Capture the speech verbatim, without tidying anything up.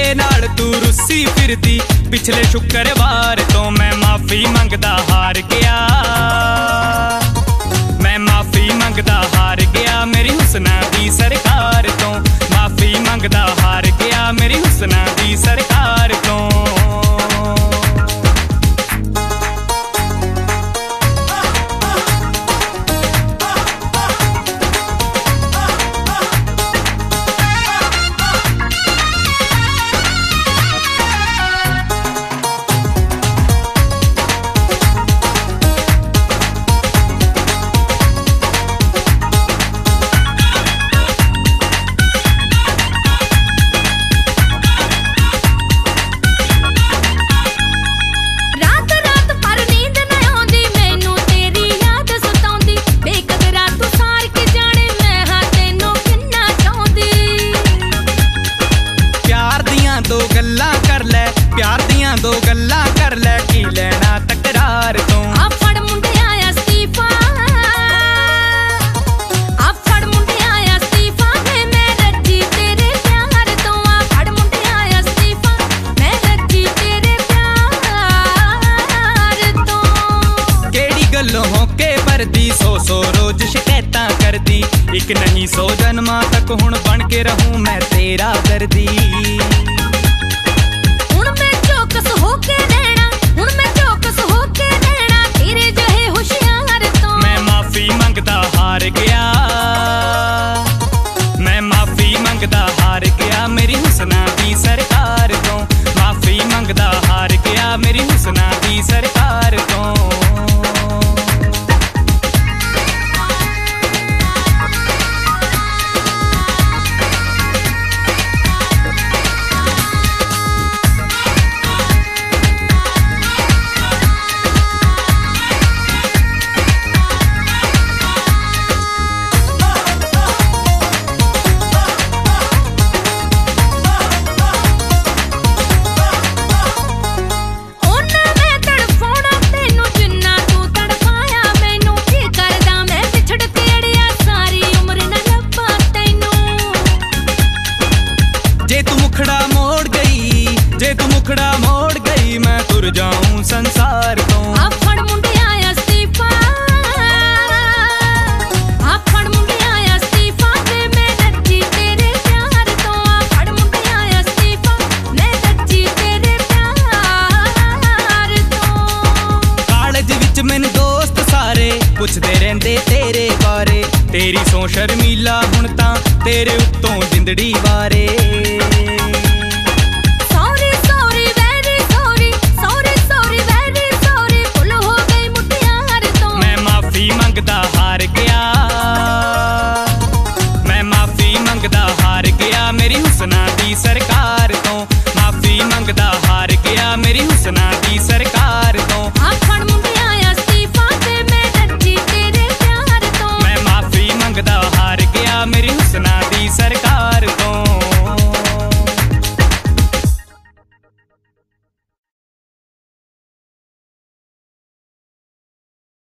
नाल तू रुस्सी फिरदी पिछले शुक्रवार तो मैं माफी मंगदा हार गया, मैं माफी मंगदा हार गया मेरी हुस्ना दी सरकार तो, माफी मंगदा हार गया मेरी हुस्ना दी सरकार तो। दो गल्लां कर ले प्यार दियां दो गल्लां कर ले की लेना तकरार तो। आ फड़ मुंडिया इस्तीफा, आ फड़ मुंडिया इस्तीफा वे मैं रजी तेरे प्यार तो, आ फड़ मुंडिया इस्तीफा मैं रजी तेरे प्यार तो। केड़ी गल्लों होके भरदी सौ सौ रोज शिकायतां करदी, एक नहीं सौ जन्मां तक हुण बन के रहूं मैं तेरा दर्दी। हार गया मैं माफी मंगदा हार गया मेरी हुस्ना दी सरकार तो, माफी मंगदा हार गया मेरी हुस्ना दी सरकार तो। जे तू मुखड़ा मोड़ गई मैं तुर जाऊं संसार तो। आ फड़ मुंडिया इस्तीफा, आ फड़ मुंडिया इस्तीफा वे मैं रजी तेरे प्यार तो, आ फड़ मुंडिया इस्तीफा मैं रजी तेरे प्यार तो। कॉलेज विच मैनू दोस्त सारे पुछदे रहिंदे तेरे बारे, तेरी सौ शर्मीला हुण तां तेरे उत्तों जिंदड़ी वारे। हार गया मैं माफी मंगदा हार गया मेरी हुस्ना दी सरकार तो, माफी मंगदा हार गया मेरी हुस्ना दी सरकार।